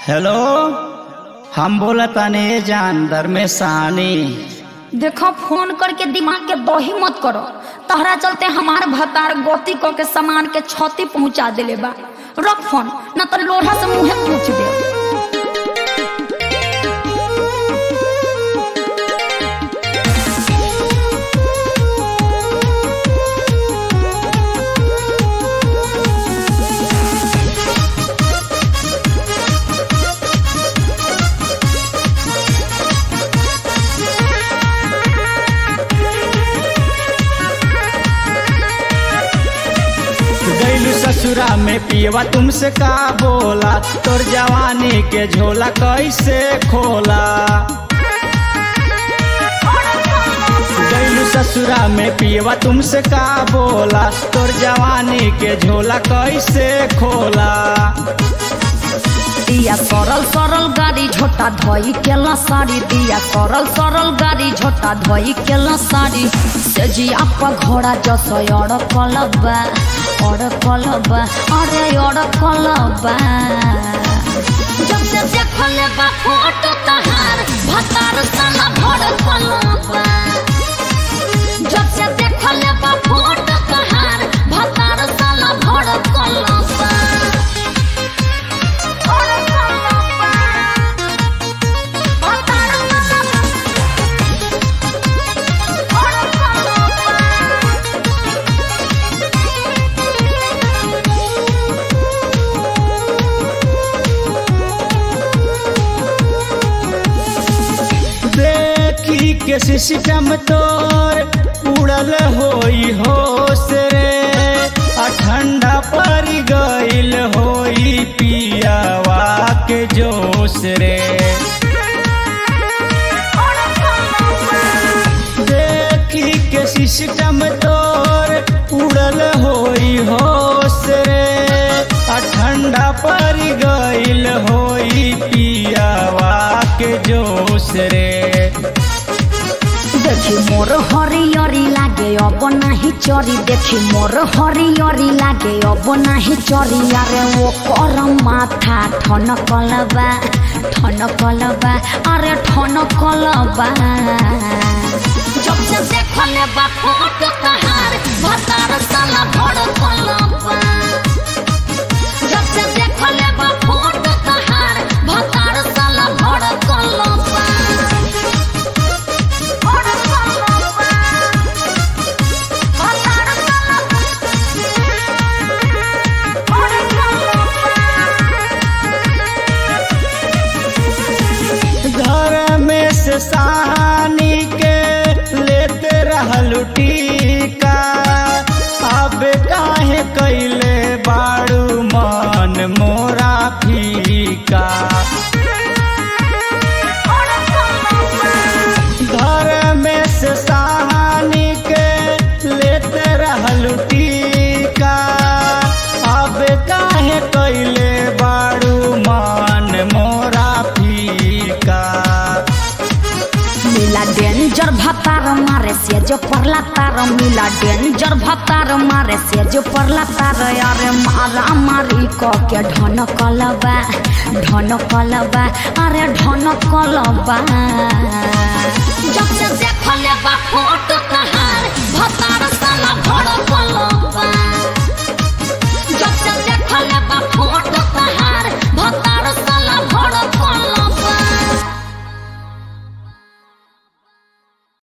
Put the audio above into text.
Hello, हम बोला ताने जानदर में सानी। देखो फोन करके दिमाग के दही मत करो। तहरा चलते हमार भतार गोती को के सामान के क्षति पहुंचा दिले बा। रख फोन, न तो लोढ़ा से मुंहे पूछ दे। ससुरा में पियवा तुमसे का बोला, तोर जवानी के झोला कैसे खोला। गैलू ससुरा में पियवा तुमसे का बोला, तोर जवानी के झोला कैसे खोला। दिया सरल सरल गाड़ी झोटा धोई केला साड़ी, दिया सरल सरल गाड़ी झोटा धोई केला साड़ी। सेजी आपका घोड़ा जसो अड़कलबा अड़कलबा, अरे अड़कलबा। जब से देखले बा फोटो तहार भतार साला भड़कलबा। जब से देखले बा फोटो तहार भतार साला भड़कलबा। के सिस्टम तोर उड़ल होई होश रे, ठंडा पर गइल होई पियावा के जोश रे। देखी के सिस्टम तोर उड़ल होई होश रे, ठंडा पर गइल होई पियावा के जोश रे। देखी मोर हरियरी लागे अब नाही चरी, देखी मोर हरियरी लागे अब नाही चरी। अरे वो कर माथा ठनकलबा ठनकलबा, अरे ठनकलबा। जब से देखले बा फोटो तहार भतार साला भड़कलबा। जब से देखले बा फोटो तहार भतार साला भड़कलबा। सानी के लेते रहलू टीका, अब काहे कैले बाड़ू मन मोरा फीका। घर में से सानी के लेते रहलू टीका, अब काहे कैले बाड़ू मन मोरा फीका। मिला डेंजर भतार मारे से जो परला तार, मिला डेंजर भतार मारे से जो परला तार। अरे मारा मारी को के ढनकलबा ढनकलबा, अरे ढनकलबा। जब से देखले बा फोटो तहार भतार साला भड़कलबा।